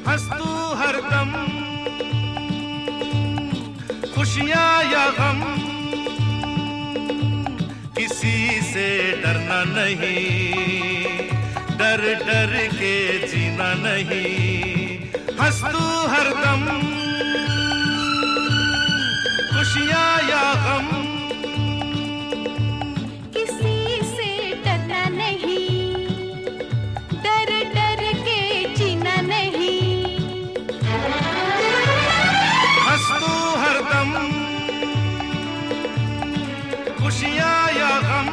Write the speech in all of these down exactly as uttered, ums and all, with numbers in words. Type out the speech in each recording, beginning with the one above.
हंस तू हरदम, खुशियाँ या गम, किसी से डरना नहीं, डर डर के जीना नहीं। हंस तू हरदम, खुशियाँ या गम, किसी से डरना नहीं, डर डर के जीना नहीं। हंस तू हरदम, खुशियाँ या गम,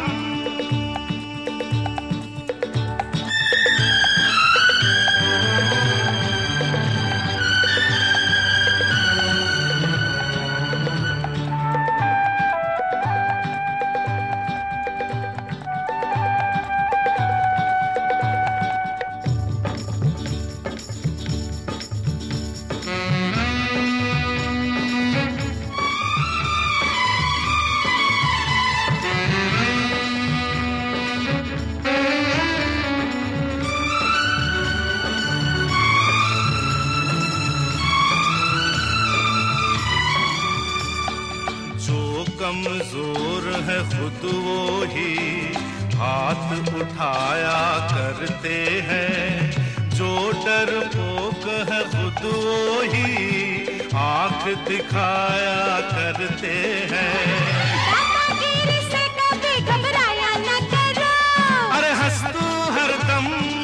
कमजोर है खुद वो ही हाथ उठाया करते हैं, जो डरपोक है खुद वो ही आंख दिखाया करते हैं। दादागिरी से कभी घबराया न करो, अरे हंस तू हरदम,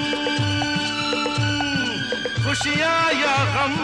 खुशियाँ या गम,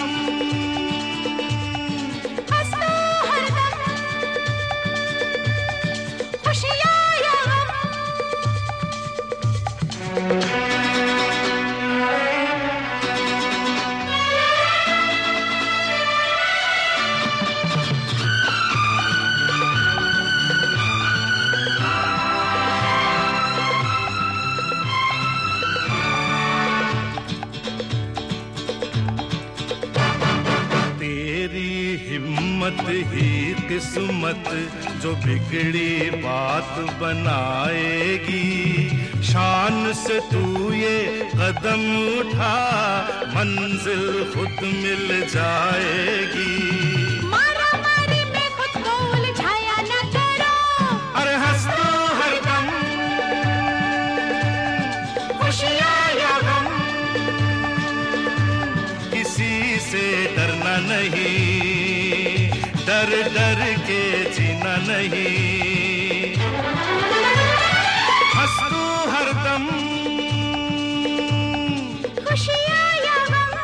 हिम्मत ही किस्मत जो बिगड़ी बात बनाएगी। शान से तू ये कदम उठा, मंजिल खुद मिल जाएगी। मारा मारी में खुद को उलझाया न करो, अरे हंस तू हरदम, खुशियाँ या गम, किसी से डरना नहीं, डर डर के जीना नहीं। हंस तू हरदम, खुशियाँ या गम,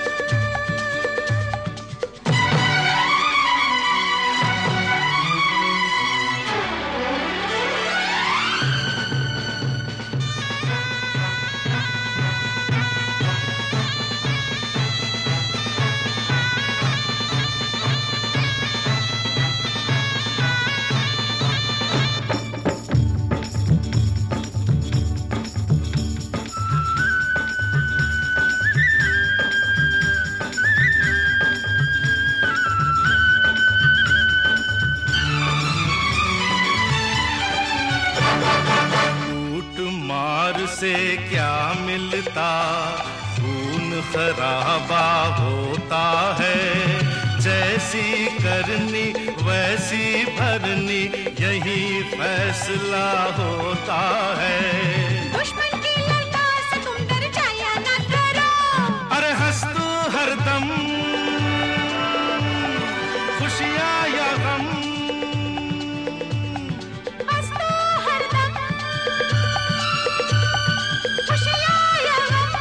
से क्या मिलता, खून खराबा होता है। जैसी करनी वैसी भरनी, यही फैसला होता है। दुश्मन की ललकार से तुम डर जाया न करो, अरे हंस तू हरदम, खुशियाँ या गम, हंस तू हरदम, खुशियाँ या गम,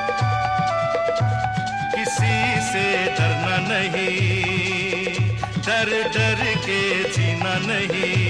किसी से डरना नहीं, डर डर के जीना नहीं।